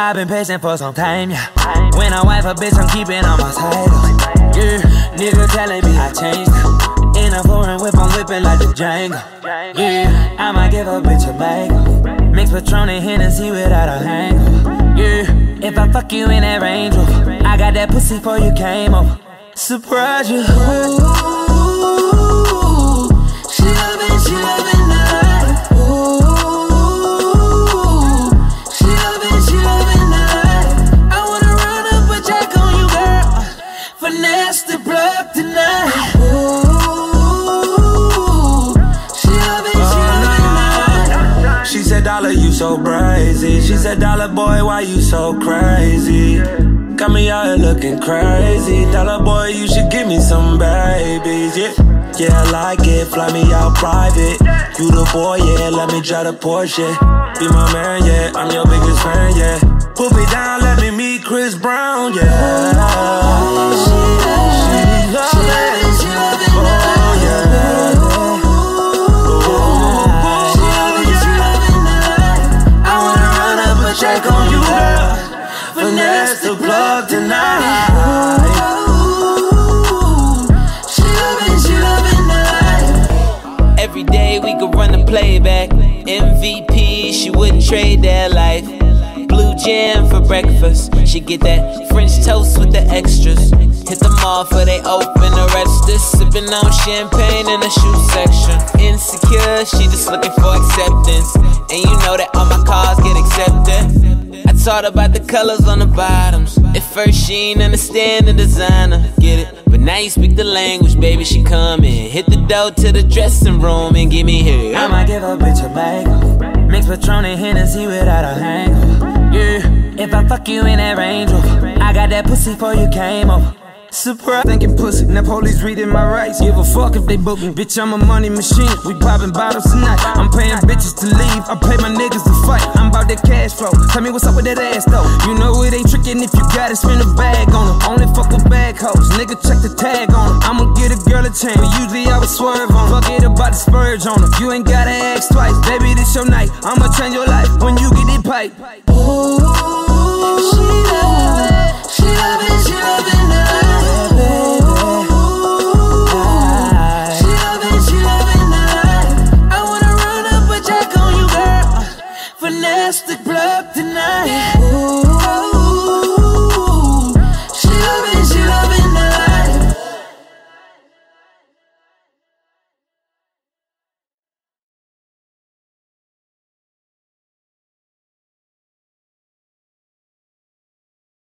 I've been patient for some time, yeah. When I wife a bitch, I'm keeping on my title. Yeah, nigga telling me I changed. In a foreign whip, I'm whipping like the Django. Yeah, I might give a bitch a mango. Mix Patron and Hennessy without a hangover. Yeah, if I fuck you in that Range Rover, I got that pussy before you came over. Surprise you. Ooh, she loving the life. Ooh, she loving the life. I wanna run up a jack on you, girl. Finesse the plug tonight. She said, Dollar, you so brazy. She said, Dollar boy, why you so crazy? Got me out here looking crazy. Dollar boy, you should give me some babies, yeah. Yeah, I like it, fly me out private. You the boy, yeah, let me drive the Porsche. Be my man, yeah, I'm your biggest fan, yeah. Put me down, let me meet Chris Brown, yeah. She loving it, oh yeah. Check on you, girl. Finesse the plug tonight. She loving the life. Every day we could run the playback. MVP, she wouldn't trade that life. Blue Jam for breakfast. She get that French toast with the extras. Hit the mall for they open the register. Sipping on champagne in the shoe section. Insecure, she just looking for acceptance. And you know that all my cars get accepted. I taught about the colors on the bottoms. At first she ain't understand the designer. Get it? But now you speak the language, baby, she coming. Hit the door to the dressing room and give me here. I might give a bitch a mango. Mix Patron and Hennessy without a hangover. Yeah, if I fuck you in that Range Rover, I got that pussy before you came over. Surprise. Thinking pussy, now police reading my rights. Give a fuck if they book me, bitch, I'm a money machine. We popping bottles tonight, I'm paying bitches to leave. I pay my niggas to fight, I'm about that cash flow. Tell me what's up with that ass though. You know it ain't trickin' if you got it, spend a bag on her. Only fuck with bag hoes, nigga check the tag on her. I'ma get a girl a chain, but usually I would swerve on her. Forget about the spurge on her, you ain't gotta ask twice. Baby, this your night, I'ma change your life when you get it pipe. Ooh.